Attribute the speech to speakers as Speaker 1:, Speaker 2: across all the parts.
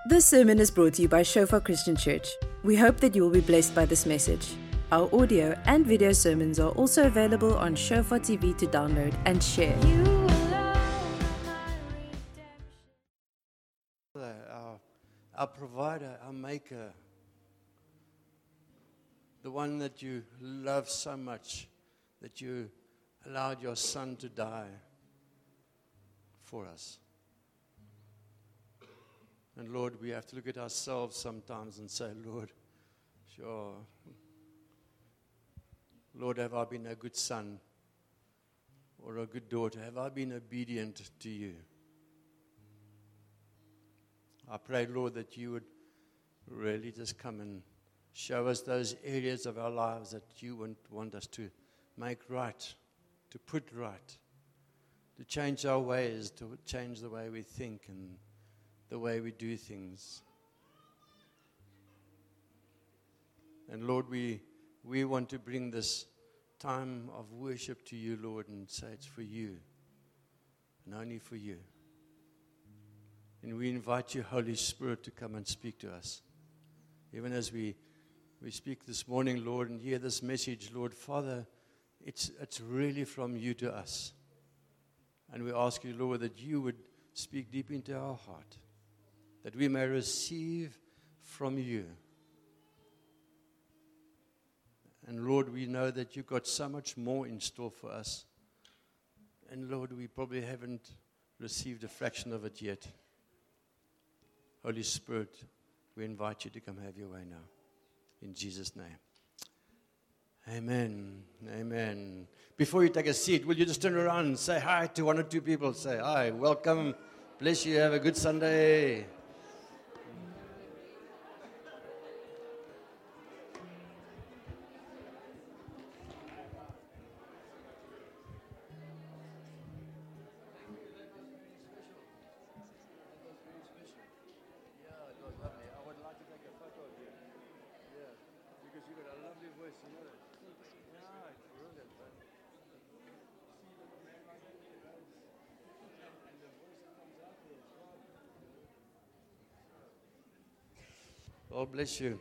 Speaker 1: This sermon is brought to you by Shofar Christian Church. We hope that you will be blessed by this message. Our audio and video sermons are also available on Shofar TV to download and share.
Speaker 2: Our provider, our maker, the one that you love so much that you allowed your son to die for us. And Lord, we have to look at ourselves sometimes and say, Lord, sure, Lord, have I been a good son or a good daughter? Have I been obedient to you? I pray, Lord, that you would really just come and show us those areas of our lives that you want us to make right, to put right, to change our ways, to change the way we think and the way we do things. And Lord, we want to bring this time of worship to you, Lord, and say it's for you and only for you. And we invite you, Holy Spirit, to come and speak to us. Even as we speak this morning, Lord, and hear this message, Lord, Father, it's really from you to us. And we ask you, Lord, that you would speak deep into our heart, that we may receive from you. And Lord, we know that you've got so much more in store for us. And Lord, we probably haven't received a fraction of it yet. Holy Spirit, we invite you to come have your way now. In Jesus' name. Amen. Amen. Before you take a seat, will you just turn around and say hi to one or two people? Say hi, welcome, bless you, have a good Sunday. God bless you.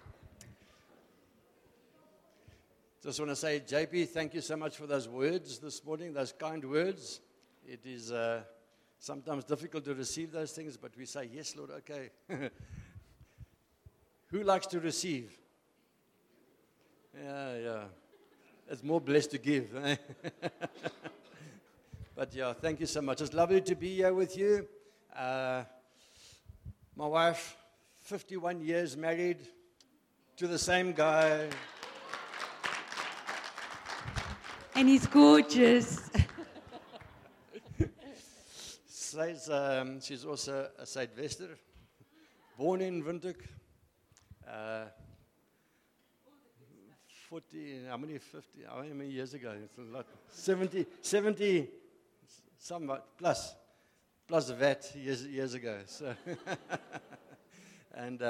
Speaker 2: Just want to say, JP, thank you so much for those words this morning, those kind words. It is sometimes difficult to receive those things, but we say, yes, Lord, okay. Who likes to receive? Yeah. It's more blessed to give. Eh? But yeah, thank you so much. It's lovely to be here with you. My wife, 51 years married to the same guy.
Speaker 3: And he's gorgeous.
Speaker 2: She's also a Zuidwester, born in Windhoek. how many years ago? It's a lot. 70, somewhat, plus VAT years ago. So. And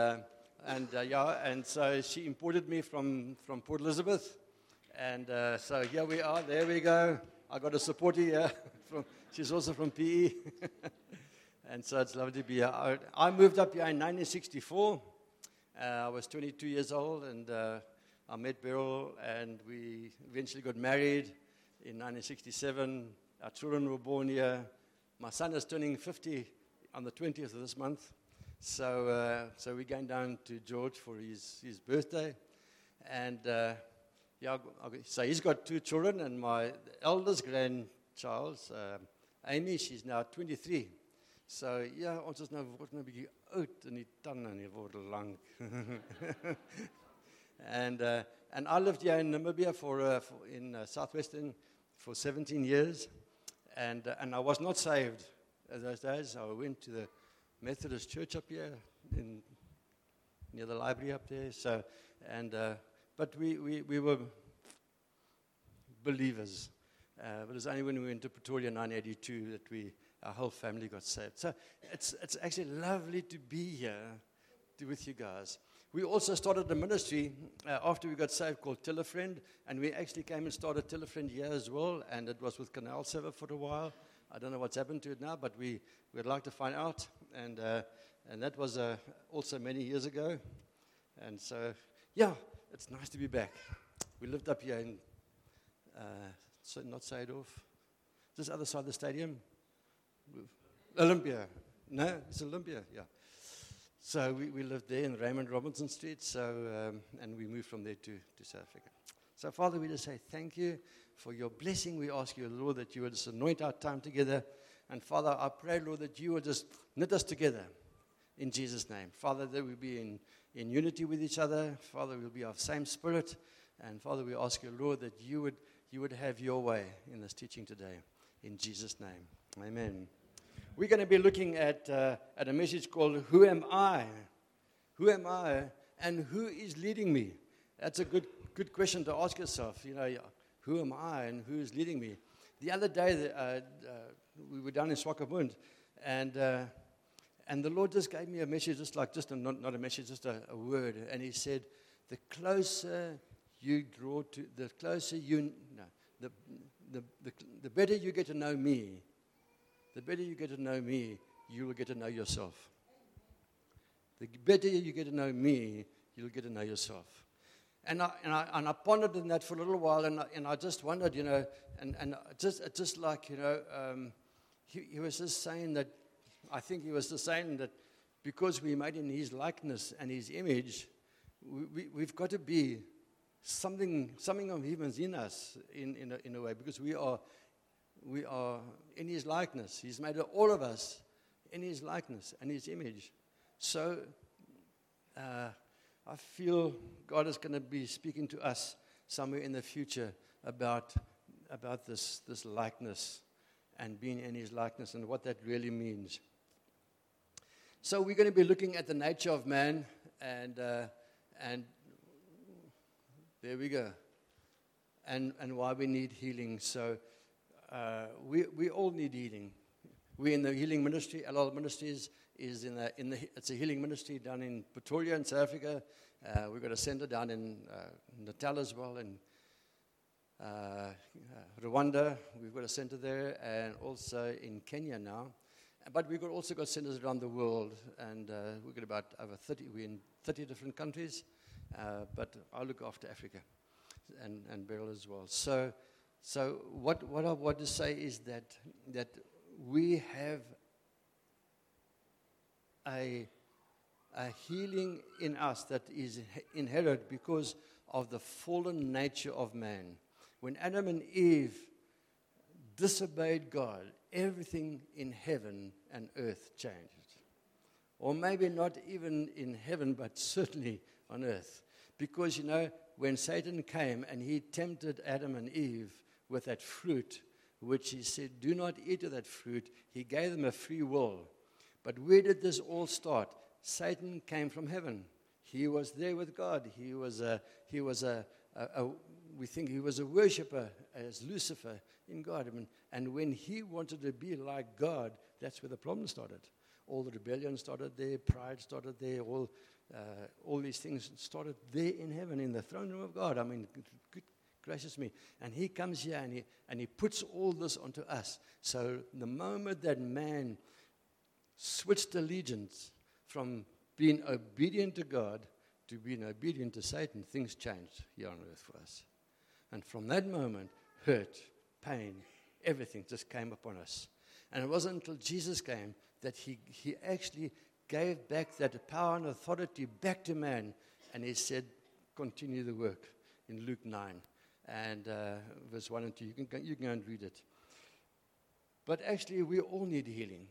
Speaker 2: so she imported me from Port Elizabeth, and so here we are. There we go. I got a supporter here. She's also from PE, and so it's lovely to be here. I moved up here in 1964. I was 22 years old, and I met Beryl, and we eventually got married in 1967. Our children were born here. My son is turning 50 on the 20th of this month. So we're going down to George for his birthday, and so he's got two children, and my eldest grandchild, Amy, she's now 23. So yeah, ons is nou word nou 'n bietjie oud in die tande en die word lank. And I lived here in Namibia in Southwestern for 17 years, and I was not saved those days. I went to the Methodist church up here near the library up there. So, but we were believers. But it was only when we went to Pretoria in 1982 that our whole family got saved. So it's actually lovely to be here with you guys. We also started a ministry after we got saved called Telefriend, and we actually came and started Telefriend here as well, and it was with Canal 7 for a while. I don't know what's happened to it now, but we'd like to find out. And And that was also many years ago. And so, yeah, it's nice to be back. We lived up here in, not Seydorf, this other side of the stadium. Olympia. No, it's Olympia, yeah. So we lived there in Raymond Robinson Street, and we moved from there to South Africa. So, Father, we just say thank you for your blessing. We ask you, Lord, that you would just anoint our time together. And, Father, I pray, Lord, that you would just knit us together in Jesus' name. Father, that we be in unity with each other. Father, we'll be of same spirit. And, Father, we ask you, Lord, that you would have your way in this teaching today. In Jesus' name, amen. We're going to be looking at a message called, Who Am I? Who am I and who is leading me? That's a good question to ask yourself. You know, who am I and who is leading me? The other day, we were down in Swakopmund, and the Lord just gave me a message, not a message, just a word. And He said, the closer you draw to, the closer you, no, the better you get to know me, the better you get to know me, you will get to know yourself. The better you get to know me, you'll get to know yourself. And I pondered in that for a little while, and I just wondered, you know, and just like, you know, he was just saying that, I think he was just saying that because we made in His likeness and His image, we've got to be something of Him is in us in a way, because we are in His likeness. He's made all of us in His likeness and His image. So I feel God is going to be speaking to us somewhere in the future about this likeness and being in His likeness and what that really means. So we're going to be looking at the nature of man, and there we go, and why we need healing. So we all need healing. We're in the healing ministry. Alal Ministries is it's a healing ministry down in Pretoria in South Africa. We've got a center down in Natal as well, in Rwanda. We've got a center there, and also in Kenya now. But we've also got centers around the world, and we've got about over 30. We're in 30 different countries, but I look after Africa and Beryl as well. So what I want to say is that we have a healing in us that is inherent because of the fallen nature of man. When Adam and Eve disobeyed God, everything in heaven and earth changed. Or maybe not even in heaven, but certainly on earth. Because, you know, when Satan came and he tempted Adam and Eve with that fruit, which he said, do not eat of that fruit, he gave them a free will. But where did this all start? Satan came from heaven. He was there with God. We think he was a worshiper as Lucifer in God. And when he wanted to be like God, that's where the problem started. All the rebellion started there, pride started there, all these things started there in heaven, in the throne room of God. I mean, good gracious me. And he comes here and he puts all this onto us. So the moment that man switched allegiance from being obedient to God to being obedient to Satan, things changed here on earth for us. And from that moment, hurt, pain, everything just came upon us. And it wasn't until Jesus came that he actually gave back that power and authority back to man. And he said, continue the work in Luke 9 and verse 1 and 2. You can go and read it. But actually, we all need healing.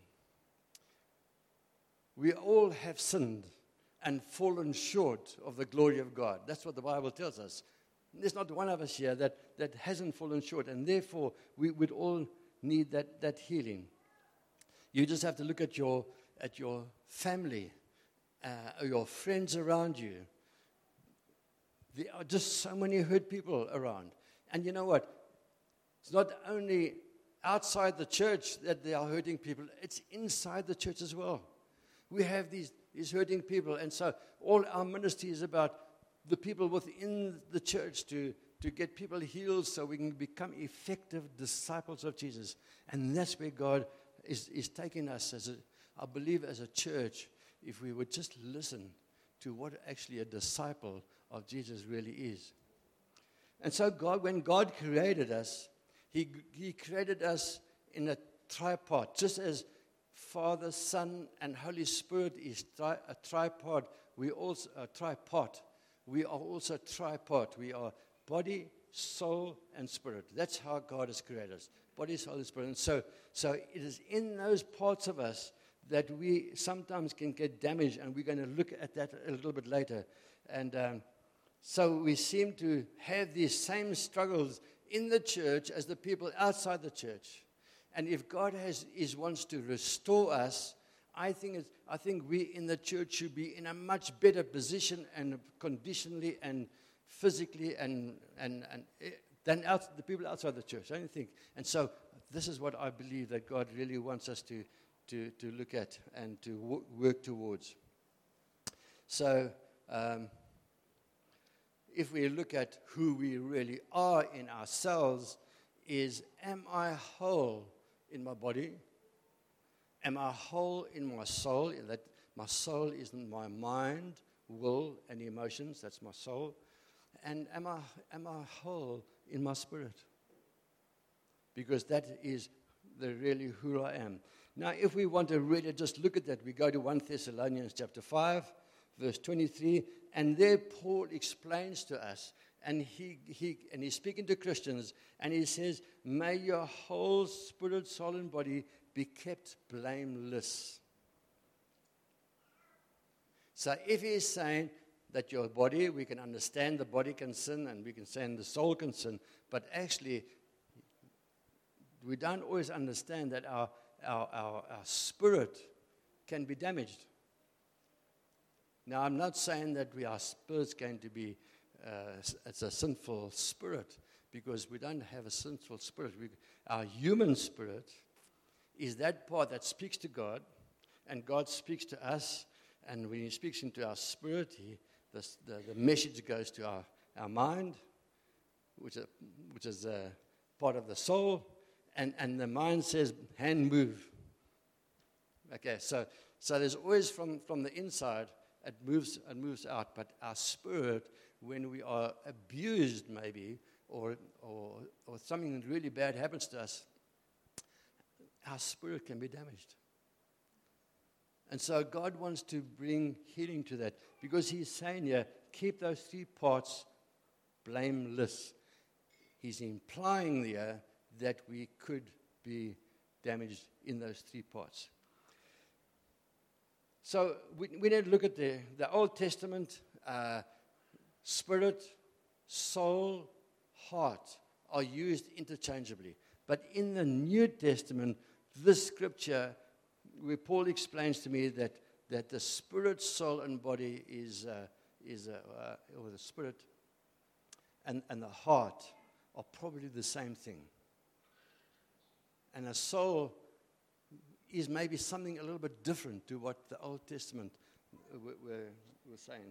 Speaker 2: We all have sinned and fallen short of the glory of God. That's what the Bible tells us. There's not one of us here that hasn't fallen short, and therefore we would all need that healing. You just have to look at your family, your friends around you. There are just so many hurt people around. And you know what? It's not only outside the church that there are hurting people, it's inside the church as well. We have these hurting people, and so all our ministry is about the people within the church to get people healed so we can become effective disciples of Jesus. And that's where God is taking us, I believe, as a church, if we would just listen to what actually a disciple of Jesus really is. And so when God created us, He created us in a tripod, just as Father, Son, and Holy Spirit is a tripod. We also a tripod. We are also tripod. We are body, soul, and spirit. That's how God has created us: body, soul, and spirit. And so it is in those parts of us that we sometimes can get damaged, and we're going to look at that a little bit later. And so we seem to have these same struggles in the church as the people outside the church. And if God wants to restore us, I think we in the church should be in a much better position and conditionally and physically and than the people outside the church. I don't think. And so this is what I believe that God really wants us to look at and to work towards. So if we look at who we really are in ourselves, am I whole in my body? Am I whole in my soul? In that my soul is in my mind, will, and emotions. That's my soul. And am I whole in my spirit? Because that is really who I am. Now, if we want to really just look at that, we go to 1 Thessalonians chapter 5, verse 23, and there Paul explains to us, and he's speaking to Christians, and he says, may your whole spirit, soul, and body be kept blameless. So if he's saying that your body, we can understand the body can sin, and we can say the soul can sin, but actually, we don't always understand that our spirit can be damaged. Now, I'm not saying that our spirit's going to be it's a sinful spirit, because we don't have a sinful spirit. Our human spirit is that part that speaks to God, and God speaks to us, and when He speaks into our spirit, the message goes to our mind, which is part of the soul, and the mind says, hand move. Okay, so there's always from the inside, it moves out, but our spirit, when we are abused maybe, or something really bad happens to us, our spirit can be damaged. And so God wants to bring healing to that, because He's saying here, keep those three parts blameless. He's implying there that we could be damaged in those three parts. So we need to look at the Old Testament. Spirit, soul, heart are used interchangeably. But in the New Testament, this scripture, where Paul explains to me that the spirit, soul, and body or the spirit and the heart are probably the same thing. And a soul is maybe something a little bit different to what the Old Testament were saying.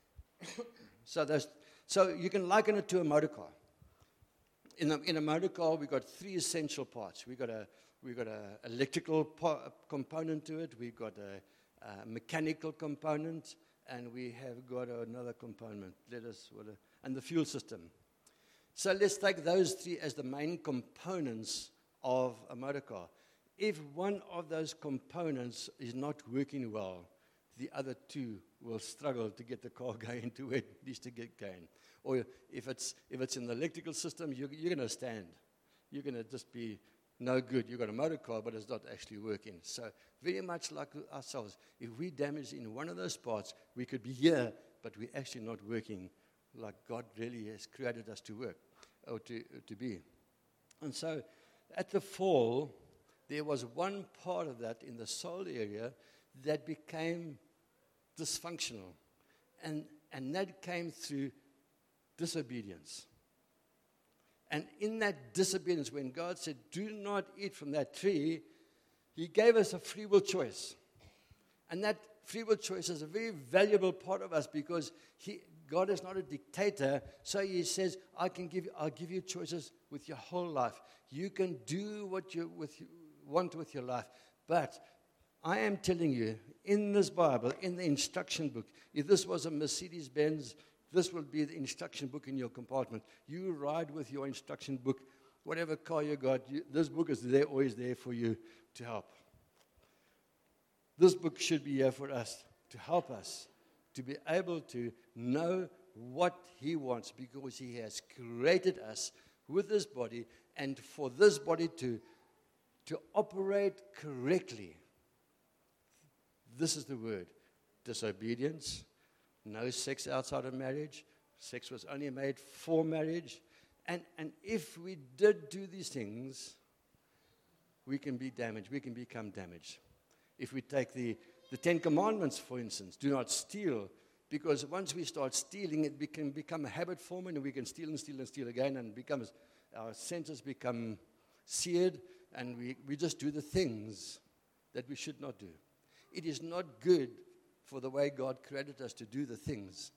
Speaker 2: So you can liken it to a motor car. In a motor car, we've got three essential parts. We've got a electrical component to it. We've got a mechanical component, and we have got another component. And the fuel system. So let's take those three as the main components of a motor car. If one of those components is not working well, the other two will struggle to get the car going to where it needs to get going. Or if it's in the electrical system, you're going to stand. You're going to just be no good. You've got a motor car, but it's not actually working. So very much like ourselves, if we damage in one of those parts, we could be here, but we're actually not working like God really has created us to work or to be. And so at the fall, there was one part of that in the soul area that became dysfunctional. And that came through disobedience. And in that disobedience, when God said, do not eat from that tree, He gave us a free will choice. And that free will choice is a very valuable part of us, because God is not a dictator. So He says, I'll give you choices with your whole life. You can do what you want with your life. But I am telling you, in this Bible, in the instruction book, if this was a Mercedes-Benz, this will be the instruction book in your compartment. You ride with your instruction book, whatever car you got, this book is there, always there for you to help. This book should be here for us, to help us, to be able to know what He wants, because He has created us with this body, and for this body to operate correctly. This is the word: disobedience, no sex outside of marriage. Sex was only made for marriage. And if we did do these things, we can be damaged. We can become damaged. If we take the Ten Commandments, for instance, do not steal, because once we start stealing, it can become a habit forming, and we can steal and steal and steal again, and our senses become seared, and we just do the things that we should not do. It is not good for the way God created us to do the things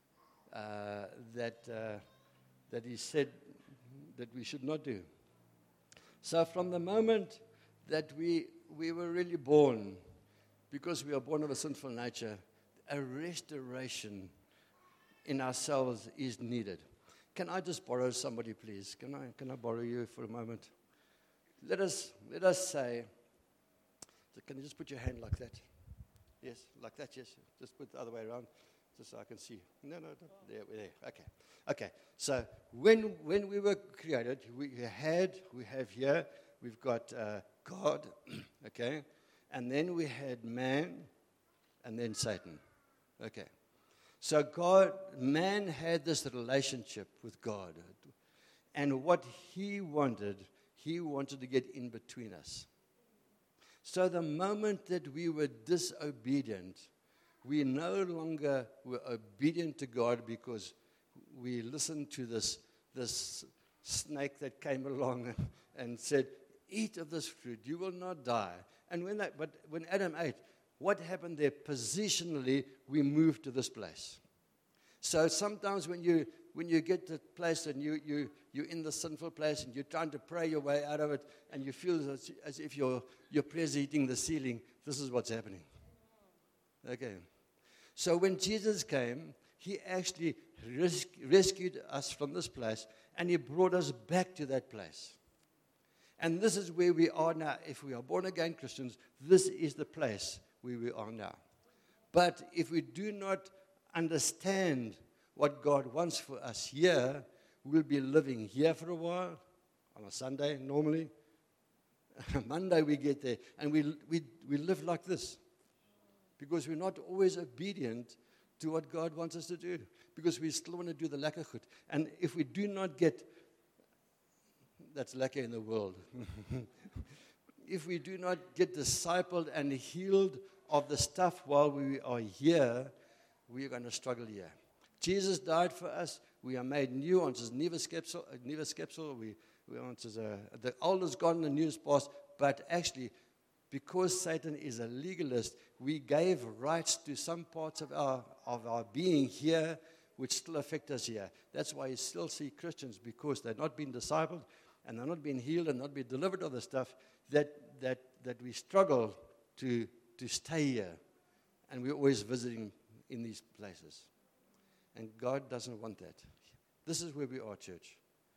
Speaker 2: that He said that we should not do. So from the moment that we were really born, because we are born of a sinful nature, a restoration in ourselves is needed. Can I just borrow somebody, please? Can I borrow you for a moment? Let us say, can you just put your hand like that? Yes, like that, yes. Just put it the other way around, just so I can see. No, there. Okay. So when we were created, we have here, we've got God, okay, and then we had man, and then Satan, okay. So man had this relationship with God, and what he wanted to get in between us. So the moment that we were disobedient, we no longer were obedient to God, because we listened to this snake that came along and said, "Eat of this fruit, you will not die." And when Adam ate, what happened there? Positionally, we moved to this place. So sometimes when you get to a place and you're in the sinful place and you're trying to pray your way out of it, and you feel as if your prayers are hitting the ceiling, this is what's happening. Okay. So when Jesus came, He actually rescued us from this place, and He brought us back to that place. And this is where we are now. If we are born-again Christians, this is the place where we are now. But if we do not understand what God wants for us here, we'll be living here for a while, on a Sunday normally. Monday we get there, and we live like this, because we're not always obedient to what God wants us to do, because we still want to do the lekker goed. And if we do not get, that's lekker in the world, if we do not get discipled and healed of the stuff while we are here, we are going to struggle here. Jesus died for us. We are made new on his Neva Skepsel. We on the old is gone, the new is past. But actually, because Satan is a legalist, we gave rights to some parts of our being here, which still affect us here. That's why you still see Christians, because they're not being discipled and they're not being healed and not being delivered of the stuff, that we struggle to stay here, and we're always visiting in these places. And God doesn't want that. This is where we are, church.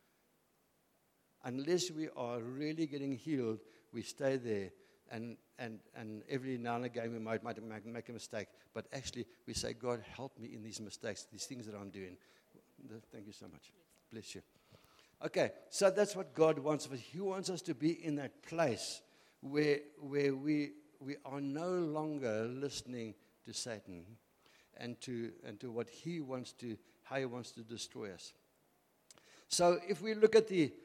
Speaker 2: Unless we are really getting healed, we stay there. And every now and again we might make a mistake. But actually we say, God, help me in these mistakes, these things that I'm doing. Thank you so much. Bless you. Okay, so that's what God wants of us. He wants us to be in that place where we are no longer listening to Satan and to what how he wants to destroy us. So if we look at the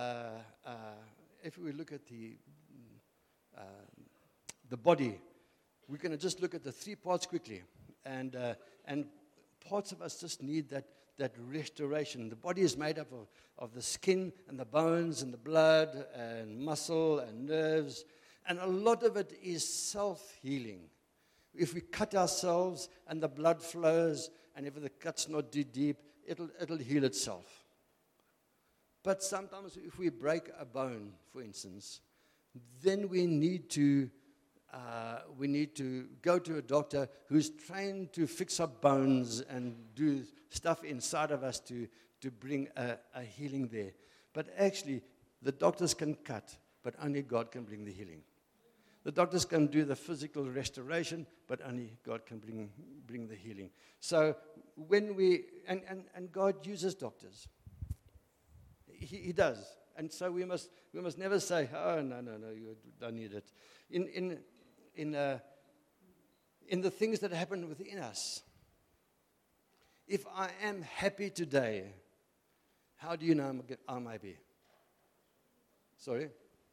Speaker 2: body, we're going to just look at the three parts quickly, and parts of us just need that restoration. The body is made up of the skin and the bones and the blood and muscle and nerves, and a lot of it is self-healing. If we cut ourselves and the blood flows, and if the cut's not too deep, it'll heal itself. But sometimes if we break a bone, for instance, then we need to we need to go to a doctor who's trained to fix up bones and do stuff inside of us to bring a healing there. But actually, the doctors can cut, but only God can bring the healing. The doctors can do the physical restoration, but only God can bring the healing. So when and God uses doctors. He does. And so we must never say, oh, no, you don't need it. In the things that happen within us, if I am happy today, how do you know I'm happy? Sorry?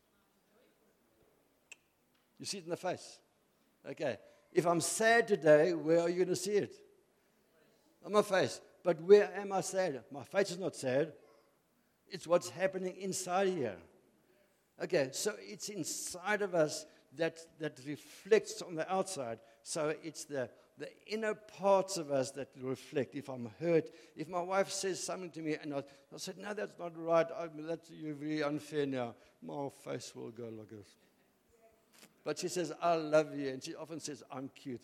Speaker 2: You see it in the face. Okay. If I'm sad today, where are you going to see it? On my face. But where am I sad? My face is not sad. It's what's happening inside here. Okay, so it's inside of us that reflects on the outside. So it's the inner parts of us that reflect. If I'm hurt, if my wife says something to me and I said, no, that's not right. You're very unfair now. My face will go like this. But she says, I love you. And she often says, I'm cute.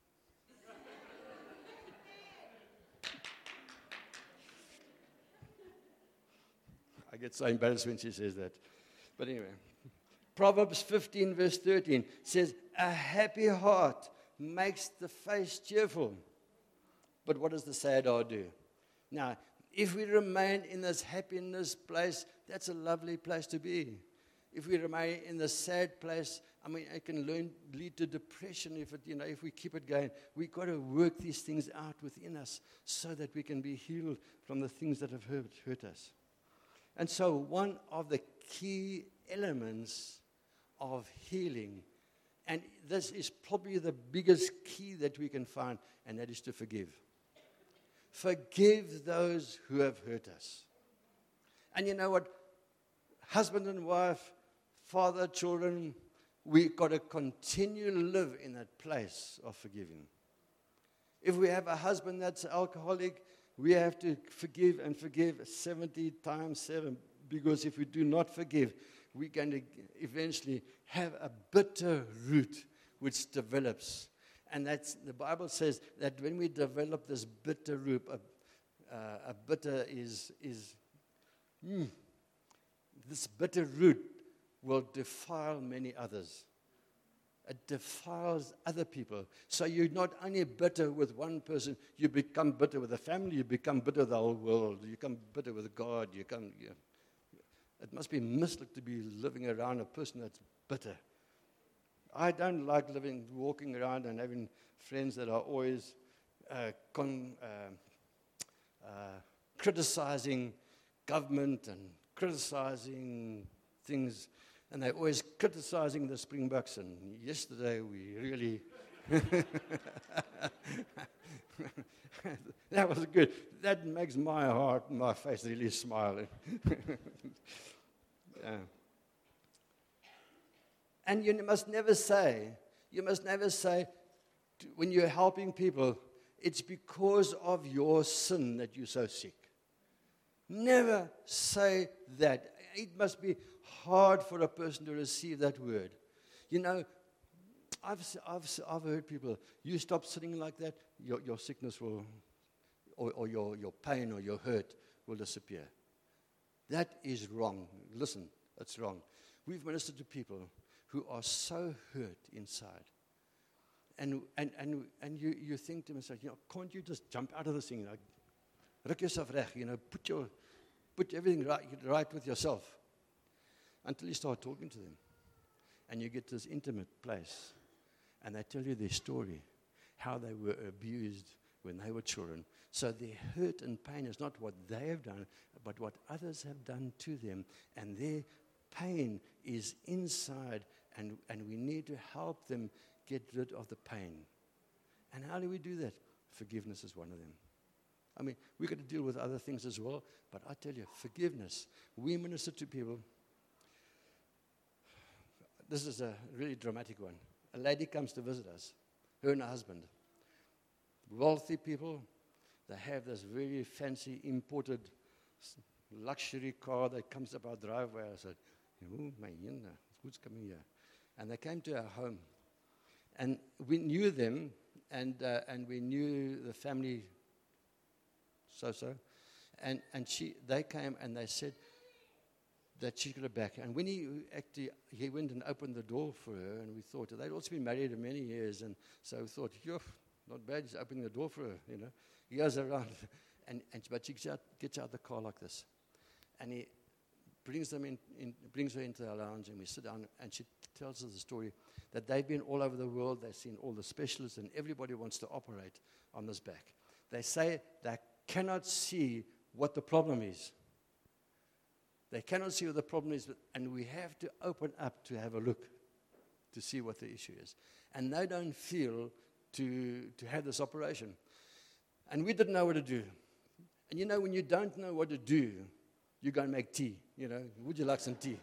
Speaker 2: I get so embarrassed when she says that. But anyway, Proverbs 15 verse 13 says, a happy heart makes the face cheerful. But what does the sad heart do? Now, if we remain in this happiness place, that's a lovely place to be. If we remain in the sad place, I mean, it can lead to depression if we keep it going. We've got to work these things out within us so that we can be healed from the things that have hurt us. And so one of the key elements of healing, and this is probably the biggest key that we can find, and that is to forgive. Forgive those who have hurt us. And you know what? Husband and wife, father, children, we've got to continue to live in that place of forgiving. If we have a husband that's alcoholic, we have to forgive and forgive 70 times 7, because if we do not forgive, we're going to eventually have a bitter root which develops. And that's, the Bible says that when we develop this bitter root, a bitter this bitter root will defile many others. It defiles other people. So you're not only bitter with one person, you become bitter with the family, you become bitter with the whole world, you become bitter with God. It must be miserable to be living around a person that's bitter. I don't like walking around and having friends that are always criticizing government and criticizing things. And they're always criticizing the Springboks. And yesterday we really... that was good. That makes my heart and my face really smile. Yeah. And you must never say, when you're helping people, it's because of your sin that you're so sick. Never say that. It must be hard for a person to receive that word. You know, I've heard people, you stop sitting like that, your sickness will, or your pain or your hurt will disappear. That is wrong. Listen, that's wrong. We've ministered to people who are so hurt inside. And you think to yourself, can't you just jump out of this thing? Ruk yourself reg, put everything right with yourself. Until you start talking to them. And you get to this intimate place. And they tell you their story. How they were abused when they were children. So their hurt and pain is not what they have done, but what others have done to them. And their pain is inside. And we need to help them get rid of the pain. And how do we do that? Forgiveness is one of them. I mean, we've got to deal with other things as well. But I tell you, forgiveness. We minister to people. This is a really dramatic one. A lady comes to visit us, her and her husband. Wealthy people, they have this very fancy imported luxury car that comes up our driveway. I said, oh my, who's coming here? And they came to our home. And we knew them, and we knew the family so. And they came and they said that she could go back. And when he went and opened the door for her, and we thought, they'd also been married many years, and so we thought, not bad, he's opening the door for her, He goes around, but she gets out the car like this. And he brings her into the lounge, and we sit down, and she tells us the story that they've been all over the world. They've seen all the specialists, and everybody wants to operate on this back. They say they cannot see what the problem is. They cannot see what the problem is, and we have to open up to have a look to see what the issue is. And they don't feel to have this operation. And we didn't know what to do. And when you don't know what to do, you go and make tea. Would you like some tea?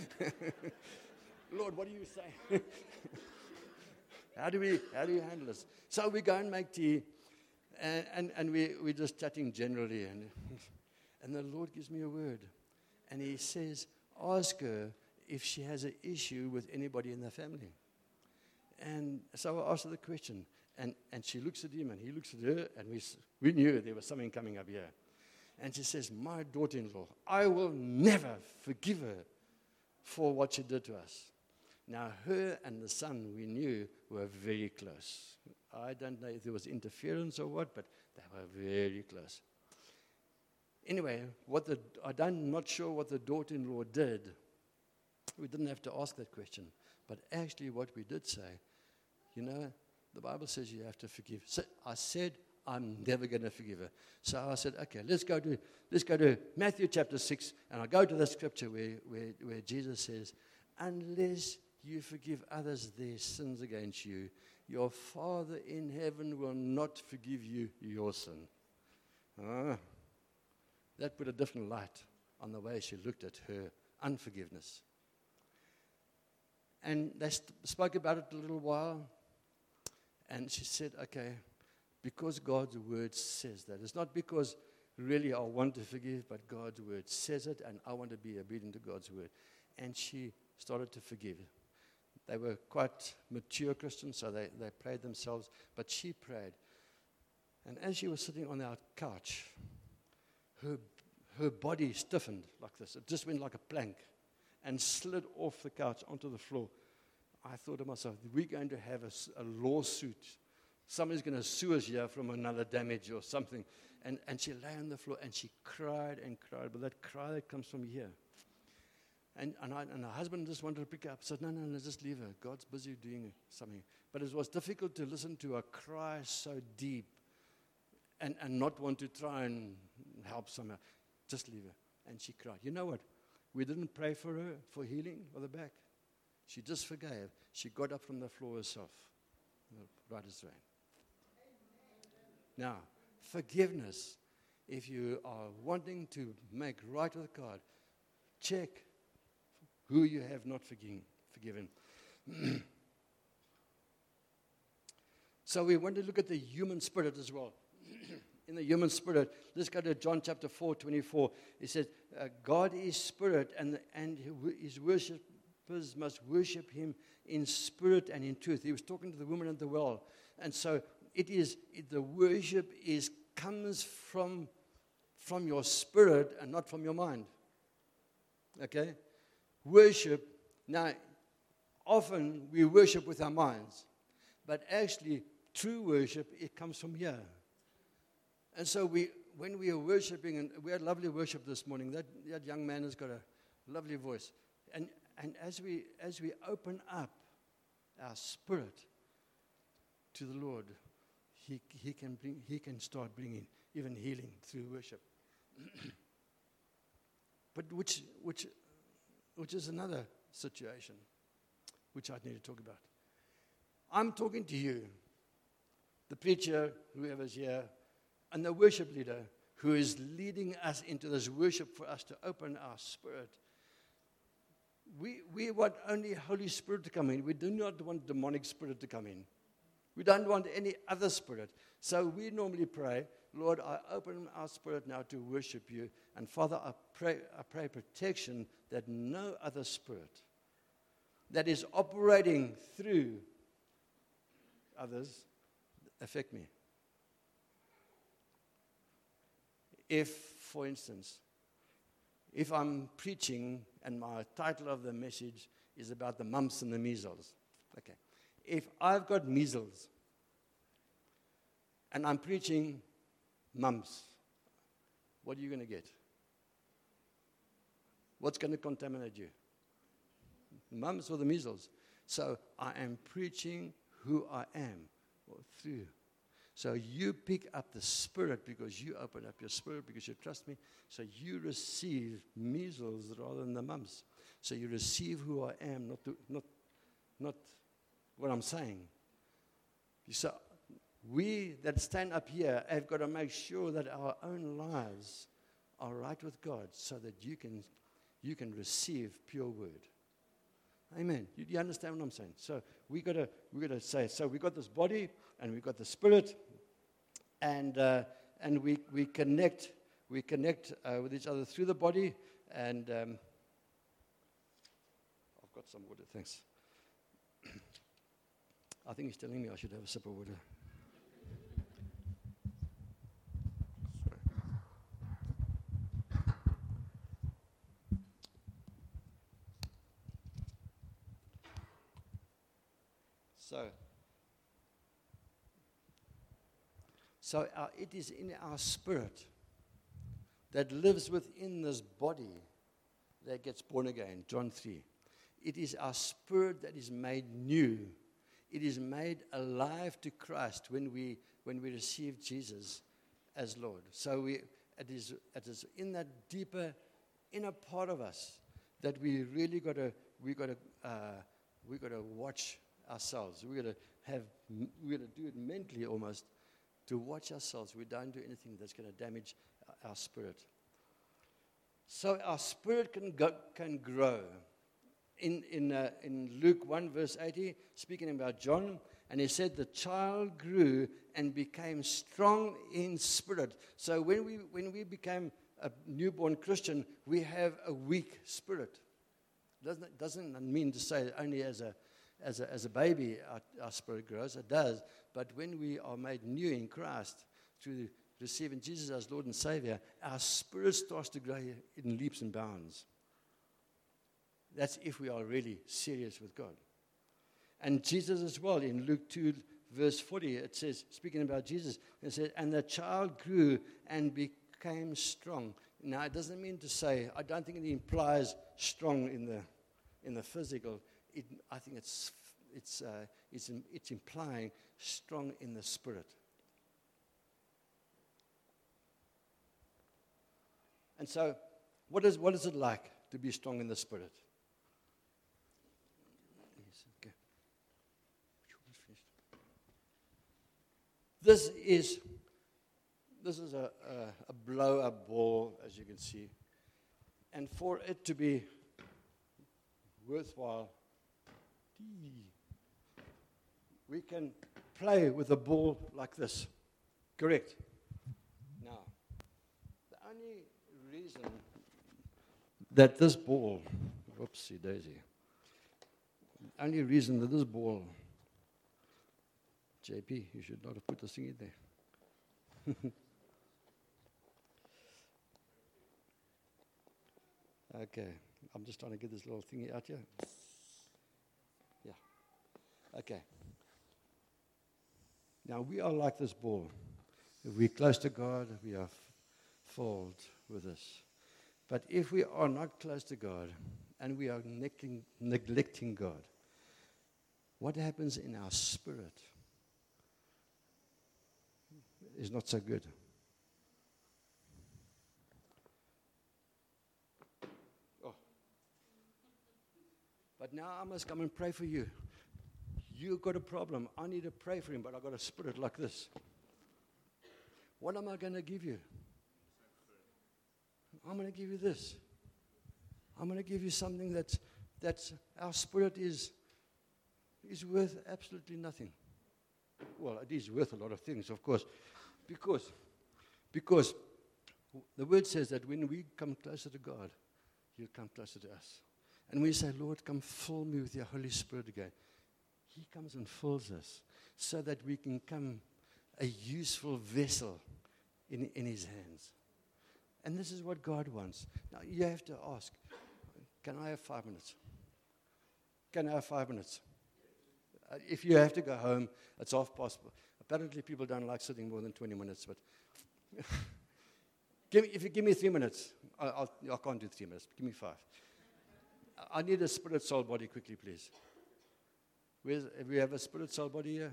Speaker 2: Lord, what do you say? How do you handle this? So we go and make tea, and we're just chatting generally, and the Lord gives me a word, and He says, ask her if she has an issue with anybody in the family. And so I asked her the question, and she looks at him, and he looks at her, and we knew there was something coming up here. And she says, my daughter-in-law, I will never forgive her for what she did to us. Now, her and the son we knew were very close. I don't know if there was interference or what, but they were very close. Anyway, I'm not sure what the daughter-in-law did. We didn't have to ask that question. But actually what we did say, the Bible says you have to forgive. So I said, I'm never going to forgive her. So I said, okay, let's go to Matthew chapter 6, and I go to the scripture where Jesus says, unless you forgive others their sins against you, your Father in heaven will not forgive you your sin. That put a different light on the way she looked at her unforgiveness. And they spoke about it a little while, and she said, okay, because God's word says that. It's not because really I want to forgive, but God's word says it, and I want to be obedient to God's word. And she started to forgive. They were quite mature Christians, so they prayed themselves, but she prayed. And as she was sitting on our couch, her body stiffened like this. It just went like a plank and slid off the couch onto the floor. I thought to myself, we're going to have a lawsuit. Somebody's going to sue us here from another damage or something. And she lay on the floor and she cried and cried, but that cry that comes from here. And her husband just wanted to pick her up. Said, no, just leave her. God's busy doing something. But it was difficult to listen to her cry so deep and not want to try and help somehow. Just leave her. And she cried. You know what? We didn't pray for her for healing of the back. She just forgave. She got up from the floor herself. Right as rain. Now, forgiveness. If you are wanting to make right with God, check who you have not forgiven. So we want to look at the human spirit as well. In the human spirit, let's go to John chapter 4:24. It says, God is spirit, and his worshippers must worship him in spirit and in truth. He was talking to the woman at the well. And so the worship comes from your spirit and not from your mind. Okay? Worship, now, often we worship with our minds, but actually, true worship, it comes from here. And so when we are worshiping, and we had lovely worship this morning, that young man has got a lovely voice. And as we open up our spirit to the Lord, he can start bringing even healing through worship. But which is another situation which I need to talk about. I'm talking to you, the preacher, whoever's here, and the worship leader who is leading us into this worship for us to open our spirit. We want only Holy Spirit to come in. We do not want demonic spirit to come in. We don't want any other spirit. So we normally pray, Lord, I open our spirit now to worship you. And Father, I pray protection that no other spirit that is operating through others affect me. If, for instance, if I'm preaching and my title of the message is about the mumps and the measles, okay. If I've got measles and I'm preaching mumps, what are you going to get? What's going to contaminate you? Mumps or the measles? So I am preaching who I am through. So you pick up the Spirit because you open up your spirit because you trust me. So you receive measles rather than the mumps. So you receive who I am, not what I'm saying. So we that stand up here have got to make sure that our own lives are right with God so that you can receive pure word. Amen. You understand what I'm saying? So we got to say. So we got this body and we got the Spirit, and we connect with each other through the body. And I've got some water. Thanks. I think he's telling me I should have a sip of water. So it is in our spirit that lives within this body that gets born again. John 3. It is our spirit that is made new. It is made alive to Christ when we receive Jesus as Lord. So it is in that deeper inner part of us that we really got to watch ourselves. We got to do it mentally almost, to watch ourselves. We don't do anything that's going to damage our spirit. So our spirit can grow. In Luke 1 verse 80, speaking about John, and he said the child grew and became strong in spirit. So when we became a newborn Christian, we have a weak spirit. Doesn't mean to say only as a baby our spirit grows. It does. But when we are made new in Christ through receiving Jesus as Lord and Savior, our spirit starts to grow in leaps and bounds. That's if we are really serious with God. And Jesus as well, in Luke 2 verse 40, it says, speaking about Jesus, it says, and the child grew and became strong. Now, it doesn't mean to say, I don't think it implies strong in the physical. I think it's implying strong in the spirit. And so, what is it like to be strong in the spirit? Okay. This is a blow-up ball, as you can see, and for it to be worthwhile, we can play with a ball like this. Correct? Now, the only reason that this ball, whoopsie daisy, the only reason that this ball, JP, you should not have put this thing in there. Okay, I'm just trying to get this little thingy out here. Yeah. Okay. Now, we are like this ball. If we're close to God, we are filled with this. But if we are not close to God and we are neglecting God, what happens in our spirit is not so good. Oh. But now I must come and pray for you. You've got a problem. I need to pray for him, but I've got a spirit like this. What am I going to give you? I'm going to give you this. I'm going to give you something that's our spirit is worth absolutely nothing. Well, it is worth a lot of things, of course, because the word says that when we come closer to God, He'll come closer to us. And we say, Lord, come fill me with your Holy Spirit again. He comes and fills us. so that we can become a useful vessel in His hands. And this is what God wants. Now, you have to ask, can I have 5 minutes? Can I have 5 minutes? If you have to go home, it's half past. Apparently, people don't like sitting more than 20 minutes, but if you give me 3 minutes, I can't do 3 minutes. Give me 5. I need a spirit, soul, body quickly, please. We have a spirit, soul, body here?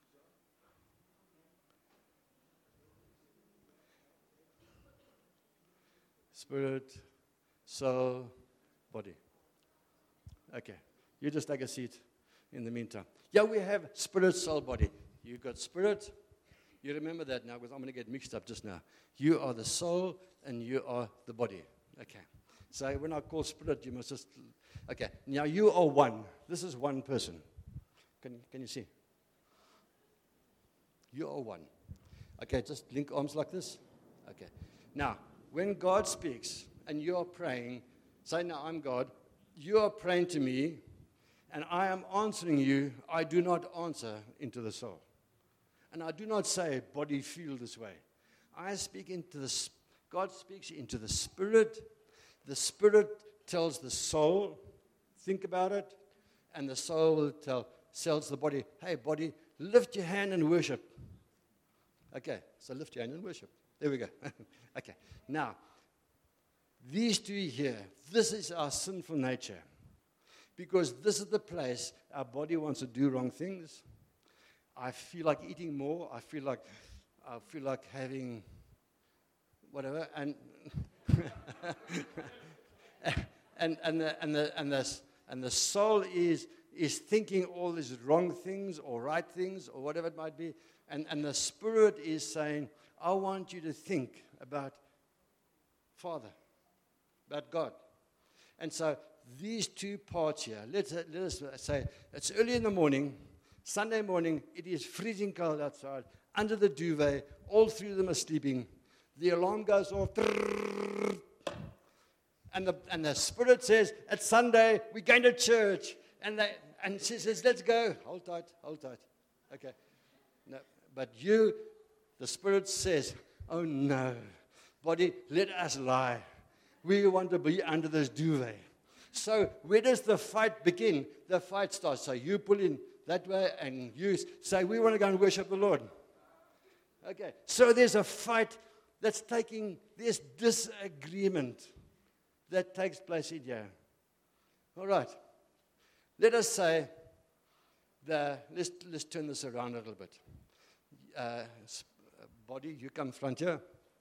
Speaker 2: Spirit, soul, body. Okay. You just take a seat in the meantime. Yeah, we have spirit, soul, body. You got spirit. You remember that now because I'm going to get mixed up just now. You are the soul and you are the body. Okay. So when I call spirit, you must just... Okay. Now you are one. This is one person. Can you see? You are one. Okay, just link arms like this. Okay. Now, when God speaks and you are praying, say, now I'm God. You are praying to me and I am answering you. I do not answer into the soul. And I do not say, body, feel this way. I speak into the... God speaks into the spirit. The spirit tells the soul, think about it. And the soul will tells the body, hey, body, lift your hand and worship. Okay, so lift your hand and worship. There we go. Okay, now, these two here, this is our sinful nature. Because this is the place our body wants to do wrong things. I feel like eating more. I feel like having whatever, and and the soul is thinking all these wrong things or right things or whatever it might be, and the spirit is saying, I want you to think about Father, about God. And so these two parts here, let us say it's early in the morning, Sunday morning, it is freezing cold outside, under the duvet, all three of them are sleeping. The alarm goes off, and the spirit says, it's Sunday, we're going to church. And she says, let's go. Hold tight. Okay. No, but the spirit says, oh no, body, let us lie. We want to be under this duvet. So where does the fight begin? The fight starts. So you pull in that way and you say, we want to go and worship the Lord. Okay, so there's a fight that's taking this disagreement that takes place in here. All right. Let us say, let's turn this around a little bit. Body, you come front here.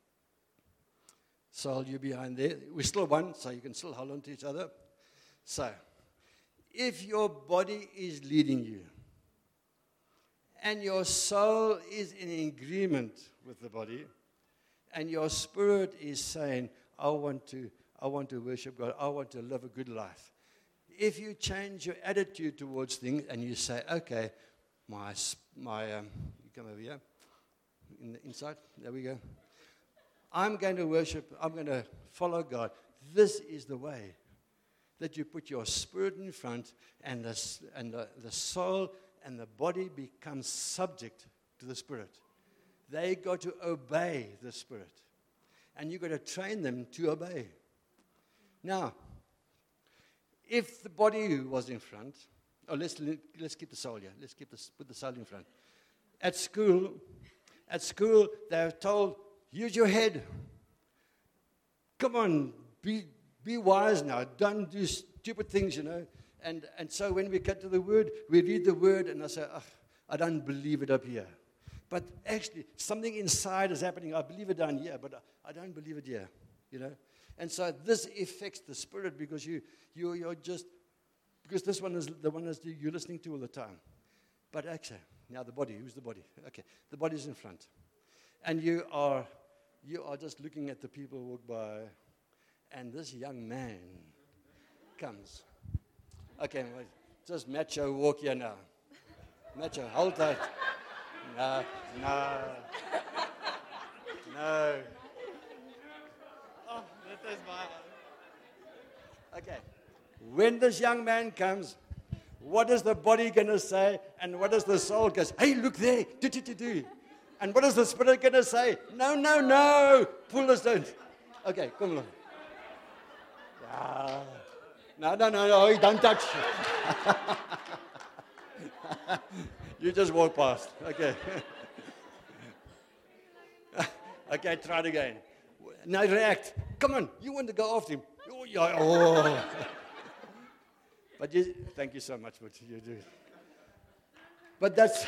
Speaker 2: Soul, you behind there. We're still one, so you can still hold on to each other. So, if your body is leading you, and your soul is in agreement with the body, and your spirit is saying, I want to worship God, I want to live a good life. If you change your attitude towards things and you say, okay, you come over here, inside, there we go. I'm going to worship, I'm going to follow God. This is the way that you put your spirit in front, and the soul and the body becomes subject to the spirit. They got to obey the spirit. And you've got to train them to obey. Now, if the body was in front, let's keep the soul here. Put the soul in front. At school, they're told, use your head. Come on, be wise now. Don't do stupid things, And so when we get to the word, we read the word, and I say, I don't believe it up here. But actually, something inside is happening. I believe it down here, but I don't believe it here, And so this affects the spirit because you're just, because this one is the one that you're listening to all the time. But actually, now the body, who's the body? Okay, the body's in front. And you are just looking at the people who walk by, and this young man comes. Okay, well, just macho walk here now. Macho, hold tight. No. Oh, that is my... Okay. When this young man comes, What is the body going to say? And what is the soul going to say? Hey, look there. Do. And what is the spirit going to say? No. Pull us down. Okay, come along. No, don't touch. You just walk past. Okay. Okay, try it again. Now react. Come on, you want to go after him. Oh. But thank you so much for what you do. But that's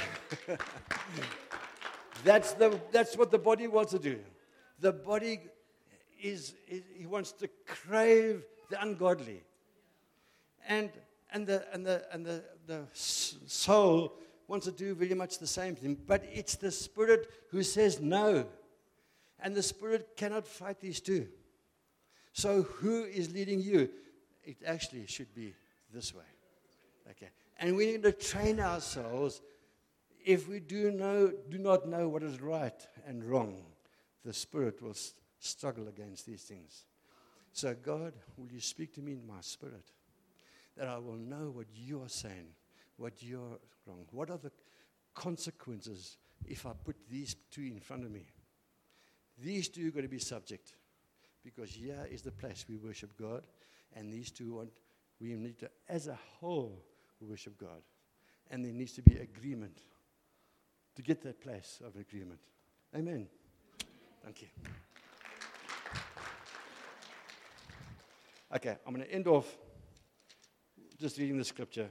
Speaker 2: what the body wants to do. The body he wants to crave the ungodly, and the soul wants to do very much the same thing. But it's the spirit who says no, and the spirit cannot fight these two. So who is leading you? It actually should be this way. Okay. And we need to train ourselves. If we do not know what is right and wrong, the spirit will struggle against these things. So God, will you speak to me in my spirit, that I will know what you are saying, what you're wrong. What are the consequences if I put these two in front of me? These two are going to be subject, because here is the place we worship God, and these two we need to, as a whole, worship God. And there needs to be agreement to get that place of agreement. Amen. Thank you. Okay, I'm going to end off just reading the scripture.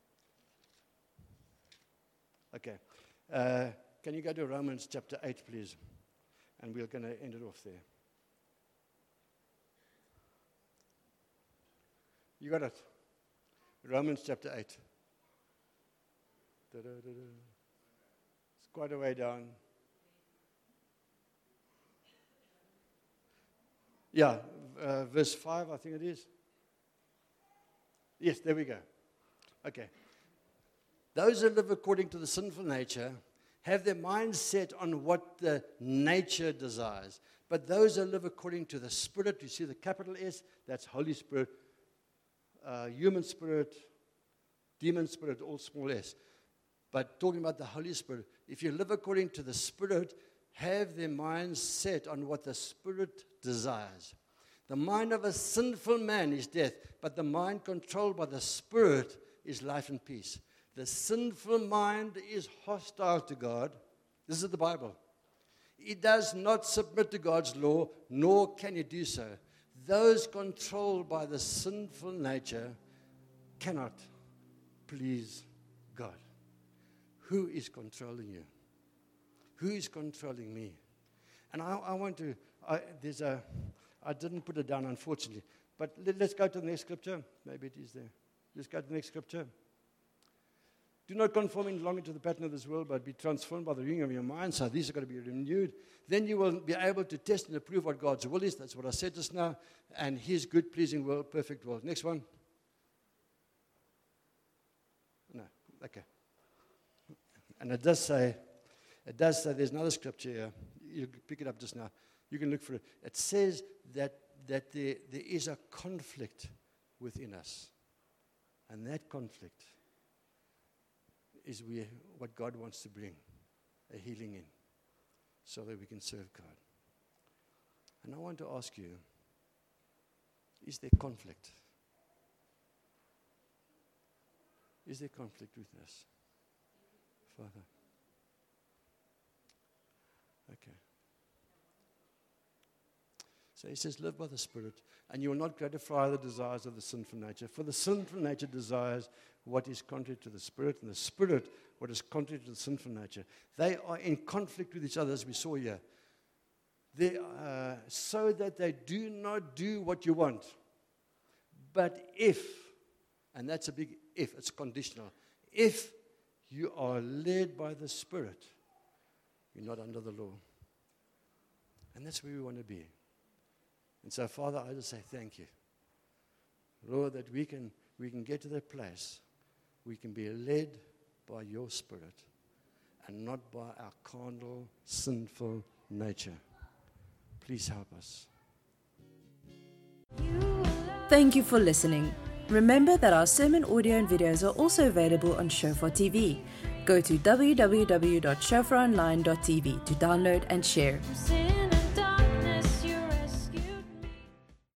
Speaker 2: Okay. Can you go to Romans chapter 8, please? And we're going to end it off there. You got it? Romans chapter 8. It's quite a way down. Yeah, verse 5, I think it is. Yes, there we go. Okay. Those who live according to the sinful nature have their minds set on what the nature desires. But those who live according to the Spirit, you see the capital S, that's Holy Spirit, human spirit, demon spirit, all small s. But talking about the Holy Spirit, if you live according to the Spirit, have their minds set on what the Spirit desires. The mind of a sinful man is death, but the mind controlled by the Spirit is life and peace. The sinful mind is hostile to God. This is the Bible. It does not submit to God's law, nor can it do so. Those controlled by the sinful nature cannot please God. Who is controlling you? Who is controlling me? And I want to, I didn't put it down, unfortunately. But let's go to the next scripture. Maybe it is there. Let's go to the next scripture. Do not conform any longer to the pattern of this world, but be transformed by the renewing of your mind. So these are going to be renewed. Then you will be able to test and approve what God's will is. That's what I said just now. And His good, pleasing will, perfect will. Next one. No. Okay. And it does say, there's another scripture here. You pick it up just now. You can look for it. It says that there is a conflict within us. And that conflict is what God wants to bring a healing in, so that we can serve God. And I want to ask you, is there conflict? Is there conflict with us, Father? Okay. So He says, live by the Spirit, and you will not gratify the desires of the sinful nature. For the sinful nature desires what is contrary to the Spirit, and the Spirit what is contrary to the sinful nature. They are in conflict with each other, as we saw here. So that they do not do what you want. But if, and that's a big if, it's conditional, if you are led by the Spirit, you're not under the law. And that's where we want to be. And so, Father, I just say thank you, Lord, that we can get to that place. We can be led by your Spirit and not by our carnal, sinful nature. Please help us.
Speaker 1: Thank you for listening. Remember that our sermon audio and videos are also available on Shofar TV. Go to www.shofaronline.tv to download and share.